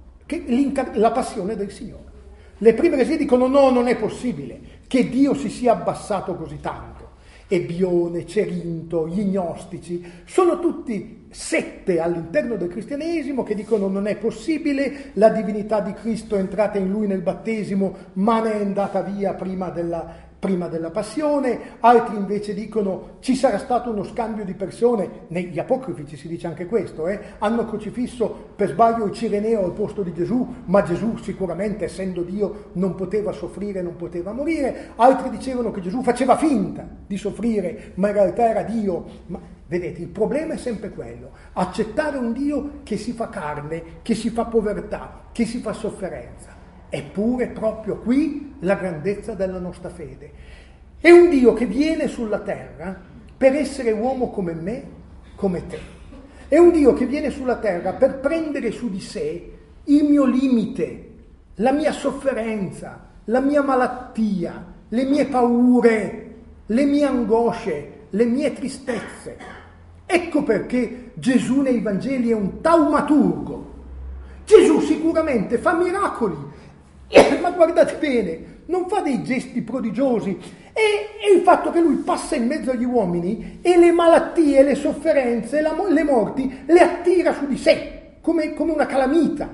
la passione del Signore. Le prime eresie dicono: no, non è possibile che Dio si sia abbassato così tanto. Ebione, Cerinto, gli gnostici, sono tutti sette all'interno del cristianesimo che dicono: non è possibile, la divinità di Cristo è entrata in lui nel battesimo ma ne è andata via prima della passione. Altri invece dicono: ci sarà stato uno scambio di persone, negli apocrifi ci si dice anche questo, hanno crocifisso per sbaglio il Cireneo al posto di Gesù, ma Gesù sicuramente, essendo Dio, non poteva soffrire, non poteva morire. Altri dicevano che Gesù faceva finta di soffrire ma in realtà era Dio. Ma vedete, il problema è sempre quello: accettare un Dio che si fa carne, che si fa povertà, che si fa sofferenza. Eppure proprio qui la grandezza della nostra fede. È un Dio che viene sulla terra per essere uomo come me, come te. È un Dio che viene sulla terra per prendere su di sé il mio limite, la mia sofferenza, la mia malattia, le mie paure, le mie angosce, le mie tristezze. Ecco perché Gesù nei Vangeli è un taumaturgo. Gesù sicuramente fa miracoli, ma guardate bene, non fa dei gesti prodigiosi, è il fatto che lui passa in mezzo agli uomini e le malattie, le sofferenze, le morti le attira su di sé come una calamita,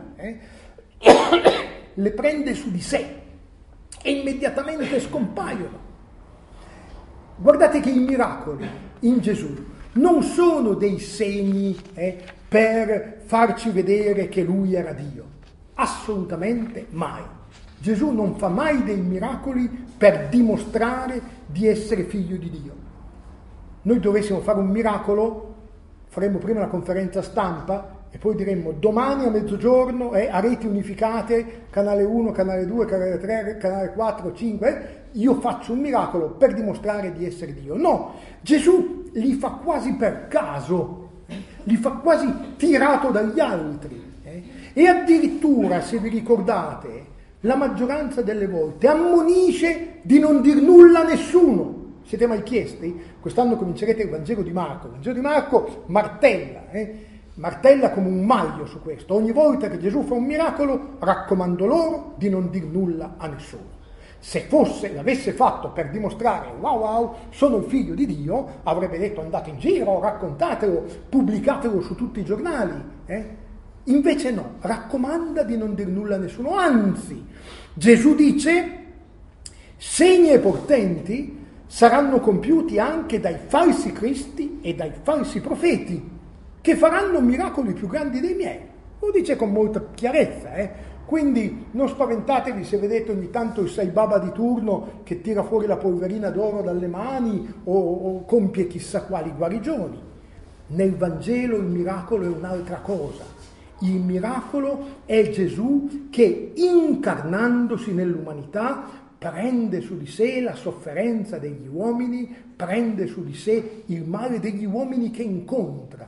le prende su di sé e immediatamente scompaiono. Guardate che i miracoli in Gesù non sono dei segni per farci vedere che lui era Dio, assolutamente mai. Gesù non fa mai dei miracoli per dimostrare di essere figlio di Dio. Noi dovessimo fare un miracolo, faremmo prima una conferenza stampa e poi diremmo: domani a mezzogiorno a reti unificate, canale 1, canale 2, canale 3, canale 4, 5, io faccio un miracolo per dimostrare di essere Dio. No, Gesù li fa quasi per caso, li fa quasi tirato dagli altri. E addirittura, se vi ricordate, la maggioranza delle volte ammonisce di non dir nulla a nessuno. Siete mai chiesti? Quest'anno comincerete il Vangelo di Marco. Il Vangelo di Marco martella come un maglio su questo. Ogni volta che Gesù fa un miracolo, raccomando loro di non dir nulla a nessuno. Se l'avesse fatto per dimostrare: wow, sono il figlio di Dio, avrebbe detto: andate in giro, raccontatelo, pubblicatelo su tutti i giornali. Invece no, raccomanda di non dir nulla a nessuno. Anzi, Gesù dice: segni e portenti saranno compiuti anche dai falsi cristi e dai falsi profeti, che faranno miracoli più grandi dei miei. Lo dice con molta chiarezza, Quindi non spaventatevi se vedete ogni tanto il Sai Baba di turno che tira fuori la polverina d'oro dalle mani o compie chissà quali guarigioni. Nel Vangelo il miracolo è un'altra cosa. Il miracolo è Gesù che, incarnandosi nell'umanità, prende su di sé la sofferenza degli uomini, prende su di sé il male degli uomini che incontra,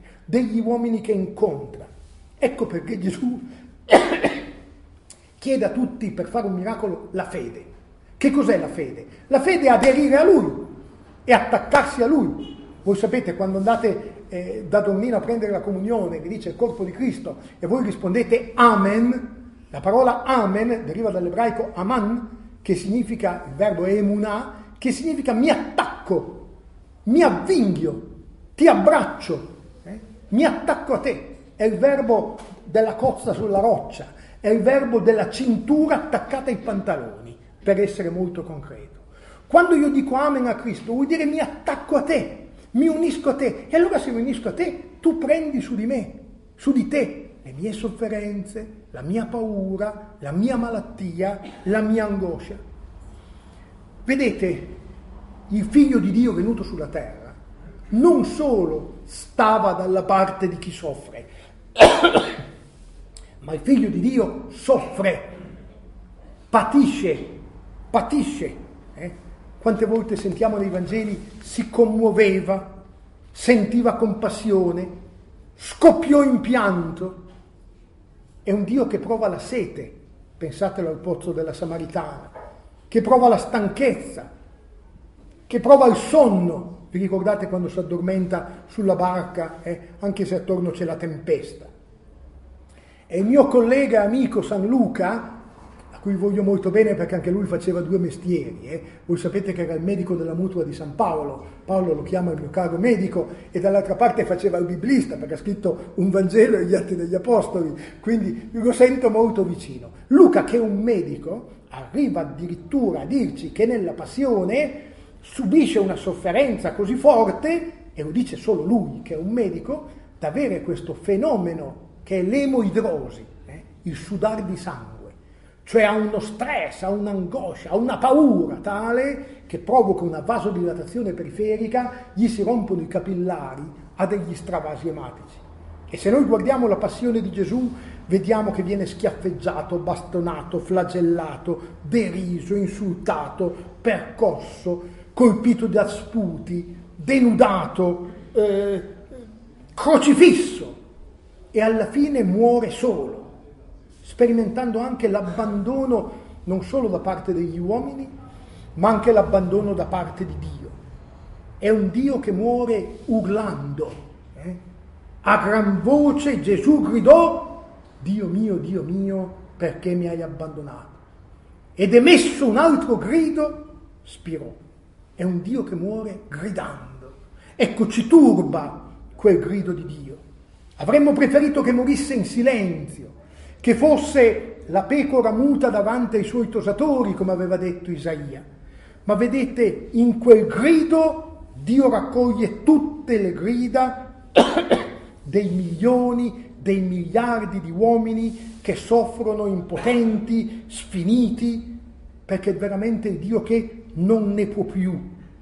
Ecco perché Gesù chiede a tutti, per fare un miracolo, la fede. Che cos'è la fede? La fede è aderire a Lui e attaccarsi a Lui. Voi sapete, quando andate da Donnino a prendere la comunione, vi dice il corpo di Cristo, e voi rispondete Amen, la parola Amen deriva dall'ebraico Aman, che significa, il verbo è emunah, che significa mi attacco, mi avvinghio, ti abbraccio, mi attacco a te. È il verbo della cozza sulla roccia, è il verbo della cintura attaccata ai pantaloni, per essere molto concreto. Quando io dico Amen a Cristo, vuol dire mi attacco a te, mi unisco a te. E allora se mi unisco a te, tu prendi su di me, su di te, le mie sofferenze, la mia paura, la mia malattia, la mia angoscia. Vedete, il figlio di Dio venuto sulla terra non solo stava dalla parte di chi soffre, ma il figlio di Dio soffre, patisce. Quante volte sentiamo nei Vangeli si commuoveva, sentiva compassione, scoppiò in pianto. È un Dio che prova la sete, pensatelo al pozzo della Samaritana, che prova la stanchezza, che prova il sonno. Vi ricordate quando si addormenta sulla barca, anche se attorno c'è la tempesta? E il mio collega e amico San Luca, a cui voglio molto bene perché anche lui faceva due mestieri, voi sapete che era il medico della mutua di San Paolo, Paolo lo chiama il mio caro medico, e dall'altra parte faceva il biblista perché ha scritto un Vangelo e gli Atti degli Apostoli, quindi lo sento molto vicino. Luca, che è un medico, arriva addirittura a dirci che nella passione subisce una sofferenza così forte, e lo dice solo lui che è un medico, da avere questo fenomeno che è l'emoidrosi, il sudare di sangue, cioè ha uno stress, ha un'angoscia, ha una paura tale che provoca una vasodilatazione periferica, gli si rompono i capillari, ha degli stravasi ematici. E se noi guardiamo la passione di Gesù, vediamo che viene schiaffeggiato, bastonato, flagellato, deriso, insultato, percosso, colpito da sputi, denudato, crocifisso, e alla fine muore solo, sperimentando anche l'abbandono non solo da parte degli uomini, ma anche l'abbandono da parte di Dio. È un Dio che muore urlando. A gran voce Gesù gridò: Dio mio, perché mi hai abbandonato? Ed emesso un altro grido, spirò. È un Dio che muore gridando. Ecco, ci turba quel grido di Dio. Avremmo preferito che morisse in silenzio, che fosse la pecora muta davanti ai suoi tosatori, come aveva detto Isaia. Ma vedete, in quel grido Dio raccoglie tutte le grida dei milioni, dei miliardi di uomini che soffrono impotenti, sfiniti, perché è veramente il Dio che non ne può più.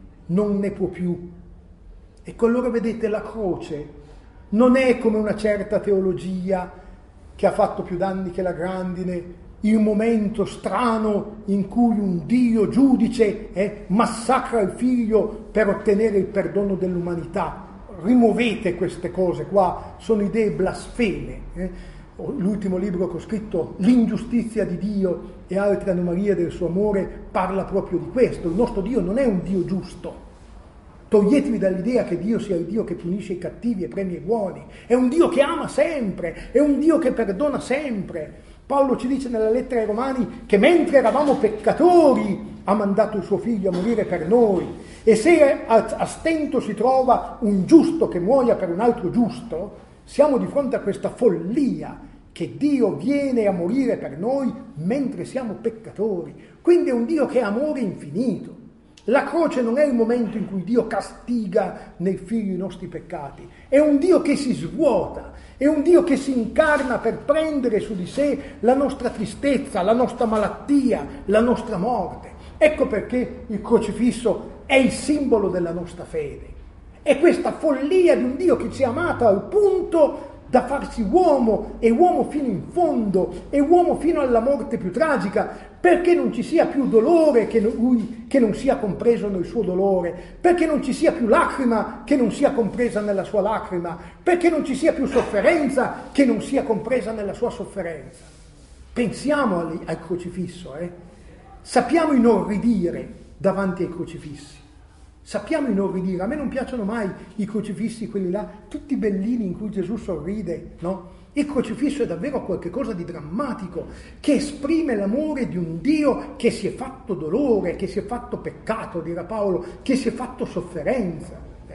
Ecco, allora vedete, la croce non è come una certa teologia che ha fatto più danni che la grandine, il momento strano in cui un Dio giudice massacra il figlio per ottenere il perdono dell'umanità. Rimuovete queste cose qua, sono idee blasfeme. L'ultimo libro che ho scritto, L'ingiustizia di Dio e altre anomalie del suo amore, parla proprio di questo. Il nostro Dio non è un Dio giusto. Toglietevi dall'idea che Dio sia il Dio che punisce i cattivi e premia i buoni. È un Dio che ama sempre, è un Dio che perdona sempre. Paolo ci dice nella lettera ai Romani che mentre eravamo peccatori ha mandato il suo figlio a morire per noi. E se a stento si trova un giusto che muoia per un altro giusto, siamo di fronte a questa follia che Dio viene a morire per noi mentre siamo peccatori. Quindi è un Dio che è amore infinito. La croce non è il momento in cui Dio castiga nel figlio i nostri peccati, è un Dio che si svuota, è un Dio che si incarna per prendere su di sé la nostra tristezza, la nostra malattia, la nostra morte. Ecco perché il crocifisso è il simbolo della nostra fede. È questa follia di un Dio che ci ha amato al punto da farsi uomo, e uomo fino in fondo, e uomo fino alla morte più tragica, perché non ci sia più dolore che non sia compreso nel suo dolore, perché non ci sia più lacrima che non sia compresa nella sua lacrima, perché non ci sia più sofferenza che non sia compresa nella sua sofferenza. Pensiamo al crocifisso, sappiamo inorridire davanti ai crocifissi. Sappiamo inorridire, a me non piacciono mai i crocifissi, quelli là, tutti bellini in cui Gesù sorride, no? Il crocifisso è davvero qualcosa di drammatico, che esprime l'amore di un Dio che si è fatto dolore, che si è fatto peccato, dirà Paolo, che si è fatto sofferenza.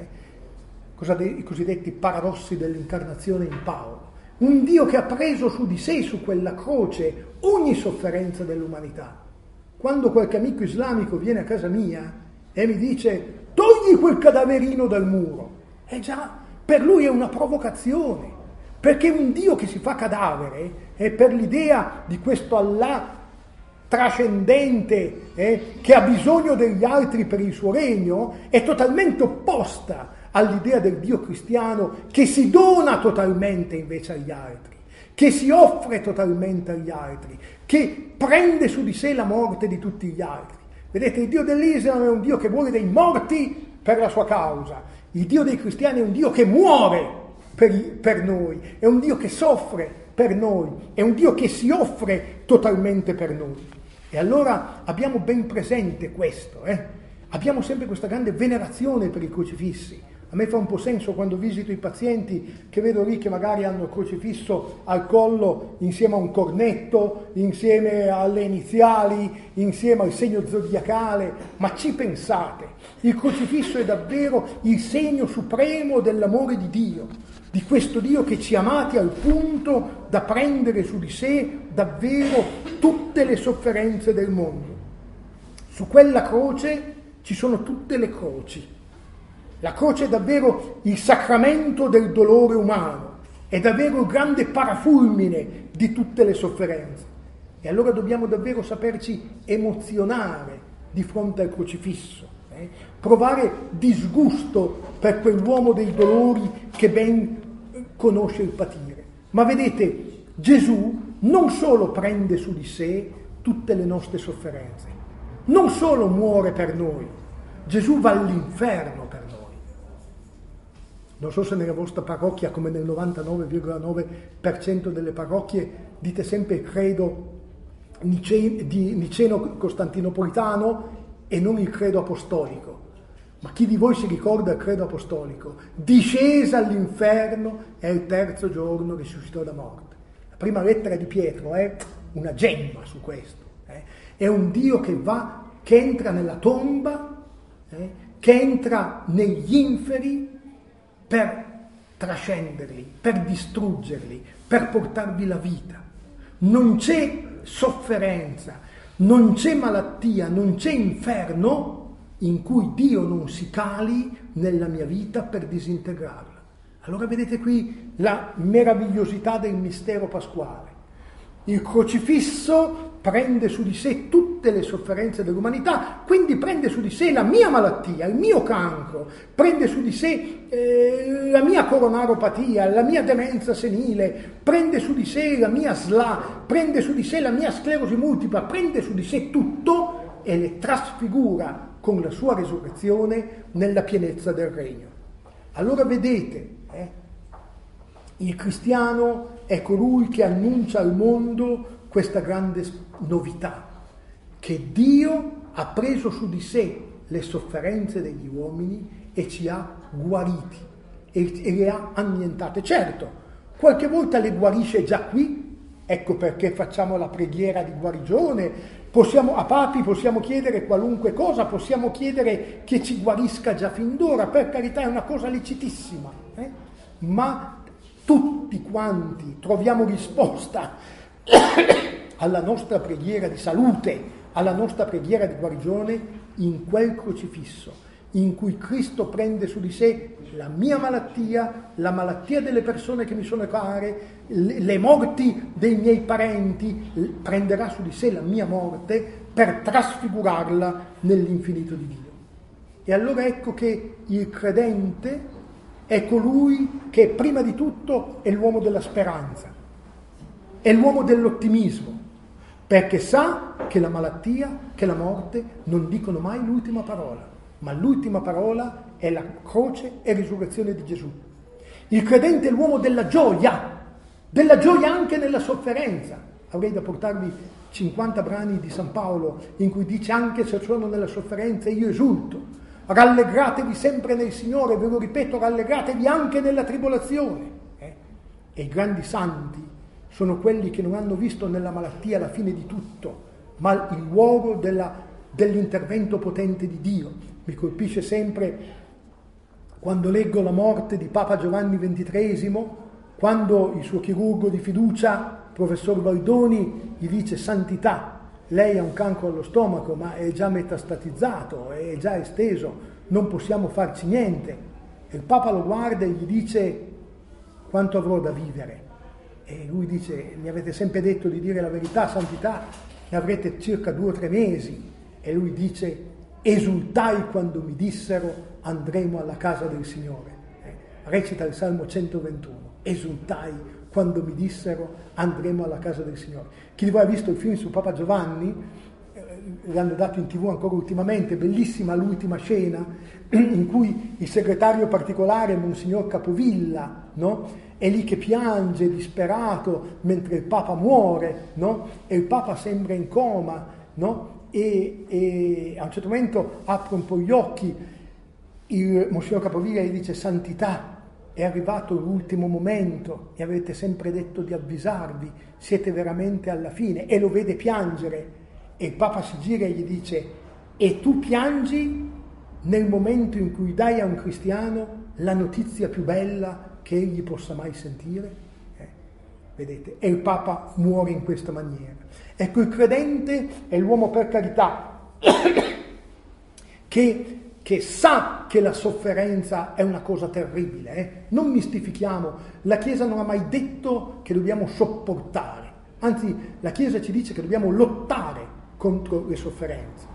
I cosiddetti paradossi dell'incarnazione in Paolo. Un Dio che ha preso su di sé, su quella croce, ogni sofferenza dell'umanità. Quando qualche amico islamico viene a casa mia e mi dice togli quel cadaverino dal muro, già, per lui è una provocazione, perché un Dio che si fa cadavere, per l'idea di questo Allah trascendente, che ha bisogno degli altri per il suo regno, è totalmente opposta all'idea del Dio cristiano che si dona totalmente invece agli altri, che si offre totalmente agli altri, che prende su di sé la morte di tutti gli altri. Vedete, il Dio dell'Islam è un Dio che vuole dei morti per la sua causa. Il Dio dei cristiani è un Dio che muore per noi, è un Dio che soffre per noi, è un Dio che si offre totalmente per noi. E allora abbiamo ben presente questo, Abbiamo sempre questa grande venerazione per i crocifissi. A me fa un po' senso quando visito i pazienti che vedo lì che magari hanno il crocifisso al collo insieme a un cornetto, insieme alle iniziali, insieme al segno zodiacale. Ma ci pensate? Il crocifisso è davvero il segno supremo dell'amore di Dio, di questo Dio che ci ha amati al punto da prendere su di sé davvero tutte le sofferenze del mondo. Su quella croce ci sono tutte le croci. La croce è davvero il sacramento del dolore umano, è davvero il grande parafulmine di tutte le sofferenze. E allora dobbiamo davvero saperci emozionare di fronte al crocifisso, provare disgusto per quell'uomo dei dolori che ben conosce il patire. Ma vedete, Gesù non solo prende su di sé tutte le nostre sofferenze, non solo muore per noi, Gesù va all'inferno per noi. Non so se nella vostra parrocchia, come nel 99,9% delle parrocchie, dite sempre il credo niceno-costantinopolitano e non il credo apostolico. Ma chi di voi si ricorda il credo apostolico? Discesa all'inferno e il terzo giorno risuscitò da morte. La prima lettera di Pietro è una gemma su questo. È un Dio che entra nella tomba, che entra negli inferi, per trascenderli, per distruggerli, per portarvi la vita. Non c'è sofferenza, non c'è malattia, non c'è inferno in cui Dio non si cali nella mia vita per disintegrarla. Allora vedete qui la meravigliosità del mistero pasquale. Il crocifisso prende su di sé tutte le sofferenze dell'umanità, quindi prende su di sé la mia malattia, il mio cancro, prende su di sé la mia coronaropatia, la mia demenza senile, prende su di sé la mia SLA, prende su di sé la mia sclerosi multipla, prende su di sé tutto e le trasfigura con la sua resurrezione nella pienezza del regno. Allora vedete, il cristiano è colui che annuncia al mondo questa grande novità, che Dio ha preso su di sé le sofferenze degli uomini e ci ha guariti e le ha annientate. Certo, qualche volta le guarisce già qui, ecco perché facciamo la preghiera di guarigione, a papi possiamo chiedere qualunque cosa, possiamo chiedere che ci guarisca già fin d'ora, per carità è una cosa lecitissima, ma tutti quanti troviamo risposta alla nostra preghiera di salute, alla nostra preghiera di guarigione in quel crocifisso, in cui Cristo prende su di sé la mia malattia, la malattia delle persone che mi sono care, le morti dei miei parenti, prenderà su di sé la mia morte per trasfigurarla nell'infinito di Dio. E allora ecco che il credente è colui che prima di tutto è l'uomo della speranza, è l'uomo dell'ottimismo, perché sa che la malattia, che la morte non dicono mai l'ultima parola, ma l'ultima parola è la croce e risurrezione di Gesù. Il credente è l'uomo della gioia anche nella sofferenza. Avrei da portarvi 50 brani di San Paolo in cui dice: anche se sono nella sofferenza io esulto. Rallegratevi sempre nel Signore, ve lo ripeto, rallegratevi anche nella tribolazione. E i grandi santi sono quelli che non hanno visto nella malattia la fine di tutto, ma il luogo dell'intervento potente di Dio. Mi colpisce sempre quando leggo la morte di Papa Giovanni XXIII, quando il suo chirurgo di fiducia, professor Baldoni, gli dice: santità, lei ha un cancro allo stomaco, ma è già metastatizzato, è già esteso, non possiamo farci niente. E il Papa lo guarda e gli dice: quanto avrò da vivere? E lui dice: mi avete sempre detto di dire la verità, santità, ne avrete circa 2 o 3 mesi. E lui dice: esultai quando mi dissero andremo alla casa del Signore. Recita il Salmo 121. Esultai quando mi dissero andremo alla casa del Signore. Chi di voi ha visto il film su Papa Giovanni, l'hanno dato in TV ancora ultimamente, bellissima l'ultima scena in cui il segretario particolare, Monsignor Capovilla, no? È lì che piange disperato mentre il Papa muore, no? E il Papa sembra in coma, no? E a un certo momento apre un po' gli occhi il Monsignor Capovilla e gli dice: santità, è arrivato l'ultimo momento e avete sempre detto di avvisarvi, siete veramente alla fine. E lo vede piangere e il Papa si gira e gli dice: e tu piangi nel momento in cui dai a un cristiano la notizia più bella che egli possa mai sentire? Vedete? E il Papa muore in questa maniera. Ecco, il credente è l'uomo, per carità, che sa che la sofferenza è una cosa terribile. Non mistifichiamo, la Chiesa non ha mai detto che dobbiamo sopportare, anzi la Chiesa ci dice che dobbiamo lottare contro le sofferenze.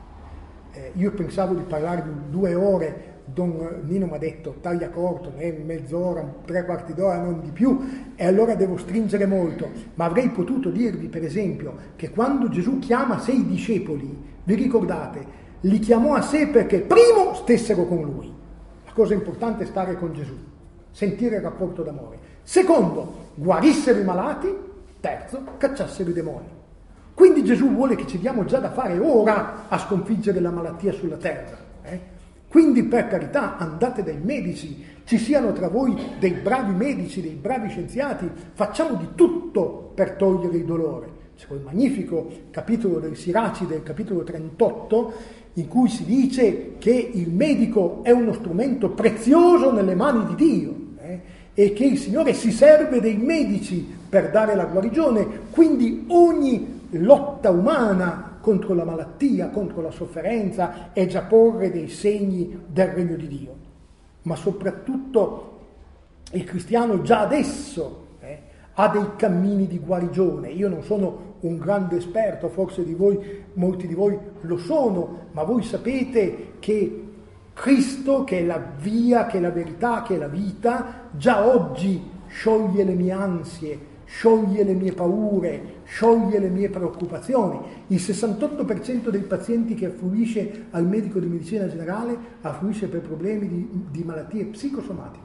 Io pensavo di parlarvi 2 ore, Don Nino mi ha detto taglia corto, mezz'ora, 3/4 d'ora, non di più, e allora devo stringere molto, ma avrei potuto dirvi per esempio che quando Gesù chiama 6 discepoli, vi ricordate, li chiamò a sé perché primo stessero con lui, la cosa importante è stare con Gesù, sentire il rapporto d'amore, secondo guarissero i malati, terzo cacciassero i demoni. Quindi Gesù vuole che ci diamo già da fare ora a sconfiggere la malattia sulla terra. Quindi per carità andate dai medici, ci siano tra voi dei bravi medici, dei bravi scienziati, facciamo di tutto per togliere il dolore. C'è quel magnifico capitolo del Siraci, del capitolo 38, in cui si dice che il medico è uno strumento prezioso nelle mani di Dio e che il Signore si serve dei medici per dare la guarigione, quindi ogni lotta umana contro la malattia, contro la sofferenza, è già porre dei segni del regno di Dio. Ma soprattutto il cristiano già adesso ha dei cammini di guarigione. Io non sono un grande esperto, forse di voi, molti di voi lo sono, ma voi sapete che Cristo, che è la via, che è la verità, che è la vita, già oggi scioglie le mie ansie, scioglie le mie paure, scioglie le mie preoccupazioni. Il 68% dei pazienti che affluisce al medico di medicina generale affluisce per problemi di malattie psicosomatiche,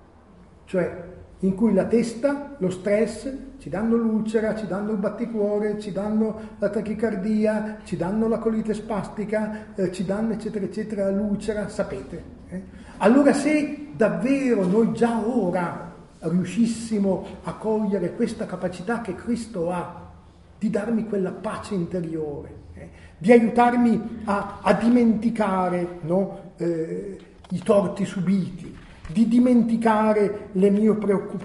cioè in cui la testa, lo stress, ci danno l'ulcera, ci danno il batticuore, ci danno la tachicardia, ci danno la colite spastica, ci danno eccetera eccetera l'ulcera, sapete. Allora se davvero noi già ora riuscissimo a cogliere questa capacità che Cristo ha di darmi quella pace interiore, di aiutarmi a dimenticare, no, i torti subiti, di dimenticare le mie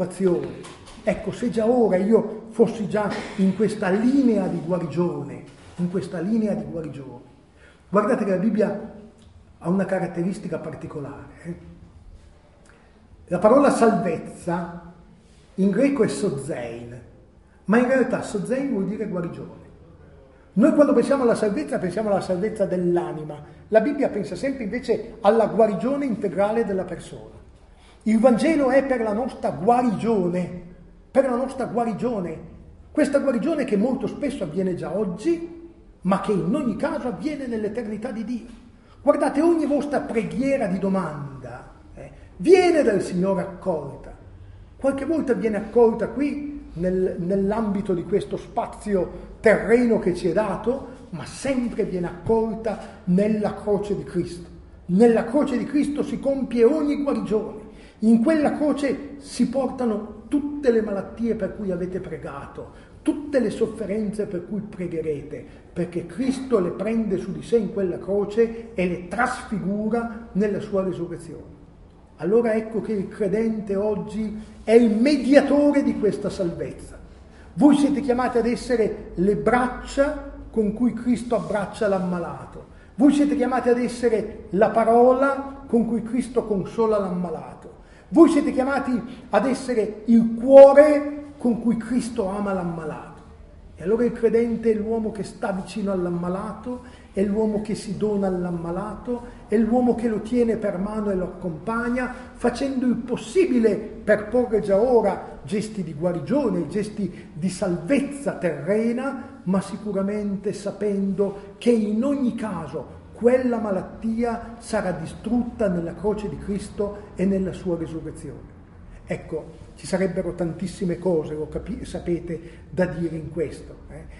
preoccupazioni. Ecco, se già ora io fossi già in questa linea di guarigione, in questa linea di guarigione. Guardate che la Bibbia ha una caratteristica particolare. La parola salvezza in greco è sozein, ma in realtà sozein vuol dire guarigione. Noi quando pensiamo alla salvezza dell'anima. La Bibbia pensa sempre invece alla guarigione integrale della persona. Il Vangelo è per la nostra guarigione, questa guarigione che molto spesso avviene già oggi, ma che in ogni caso avviene nell'eternità di Dio. Guardate, ogni vostra preghiera di domanda viene dal Signore accolta. Qualche volta viene accolta qui nell'ambito di questo spazio terreno che ci è dato, ma sempre viene accolta nella croce di Cristo. Nella croce di Cristo si compie ogni guarigione. In quella croce si portano tutte le malattie per cui avete pregato, tutte le sofferenze per cui pregherete, perché Cristo le prende su di sé in quella croce e le trasfigura nella sua resurrezione. Allora ecco che il credente oggi è il mediatore di questa salvezza. Voi siete chiamati ad essere le braccia con cui Cristo abbraccia l'ammalato. Voi siete chiamati ad essere la parola con cui Cristo consola l'ammalato. Voi siete chiamati ad essere il cuore con cui Cristo ama l'ammalato. E allora il credente è l'uomo che sta vicino all'ammalato, è l'uomo che si dona all'ammalato, è l'uomo che lo tiene per mano e lo accompagna, facendo il possibile per porre già ora gesti di guarigione, gesti di salvezza terrena, ma sicuramente sapendo che in ogni caso quella malattia sarà distrutta nella croce di Cristo e nella sua resurrezione. Ecco, ci sarebbero tantissime cose, sapete, da dire in questo.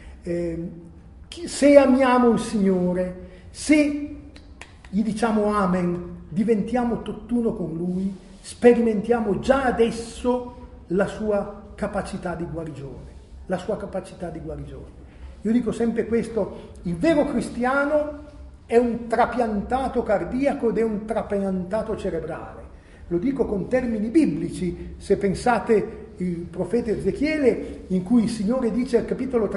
Se amiamo il Signore, se gli diciamo amen, diventiamo tutt'uno con Lui, sperimentiamo già adesso la sua capacità di guarigione. Io dico sempre questo, il vero cristiano è un trapiantato cardiaco ed è un trapiantato cerebrale. Lo dico con termini biblici, se pensate il profeta Ezechiele, in cui il Signore dice al capitolo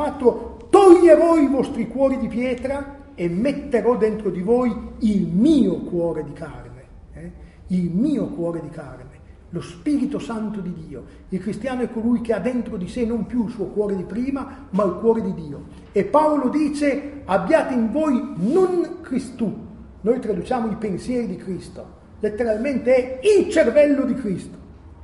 34: toglierò i vostri cuori di pietra e metterò dentro di voi il mio cuore di carne. Il mio cuore di carne, lo Spirito Santo di Dio. Il cristiano è colui che ha dentro di sé non più il suo cuore di prima, ma il cuore di Dio. E Paolo dice: abbiate in voi non Christu. Noi traduciamo i pensieri di Cristo. Letteralmente è il cervello di Cristo.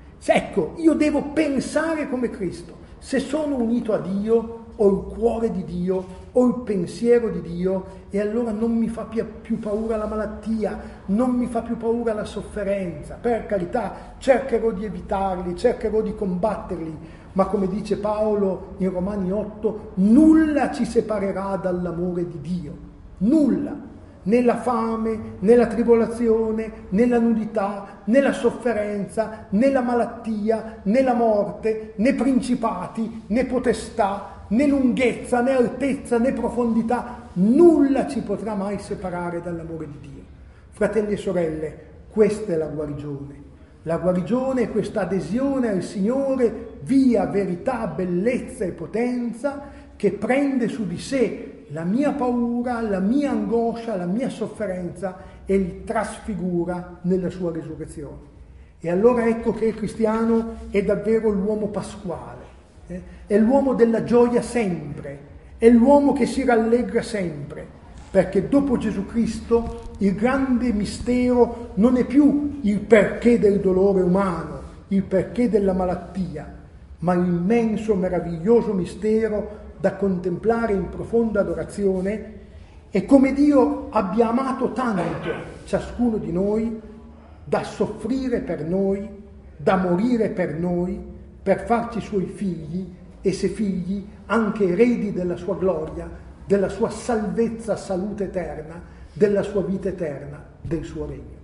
Ecco, io devo pensare come Cristo. Se sono unito a Dio, ho il cuore di Dio, ho il pensiero di Dio, e allora non mi fa più paura la malattia, non mi fa più paura la sofferenza. Per carità, cercherò di evitarli, cercherò di combatterli, ma come dice Paolo in Romani 8, nulla ci separerà dall'amore di Dio. Nulla. Né la fame, né la tribolazione, né la nudità, né la sofferenza, né la malattia, né la morte, né principati, né potestà, né lunghezza, né altezza, né profondità. Nulla ci potrà mai separare dall'amore di Dio. Fratelli e sorelle, questa è la guarigione. La guarigione è questa adesione al Signore, via verità, bellezza e potenza, che prende su di sé la mia paura, la mia angoscia, la mia sofferenza e li trasfigura nella sua resurrezione. E allora ecco che il cristiano è davvero l'uomo pasquale, è l'uomo della gioia sempre, è l'uomo che si rallegra sempre, perché dopo Gesù Cristo il grande mistero non è più il perché del dolore umano, il perché della malattia, ma l'immenso, meraviglioso mistero da contemplare in profonda adorazione è come Dio abbia amato tanto ciascuno di noi da soffrire per noi, da morire per noi, per farci suoi figli e se figli anche eredi della sua gloria, della sua salvezza, salute eterna, della sua vita eterna, del suo regno.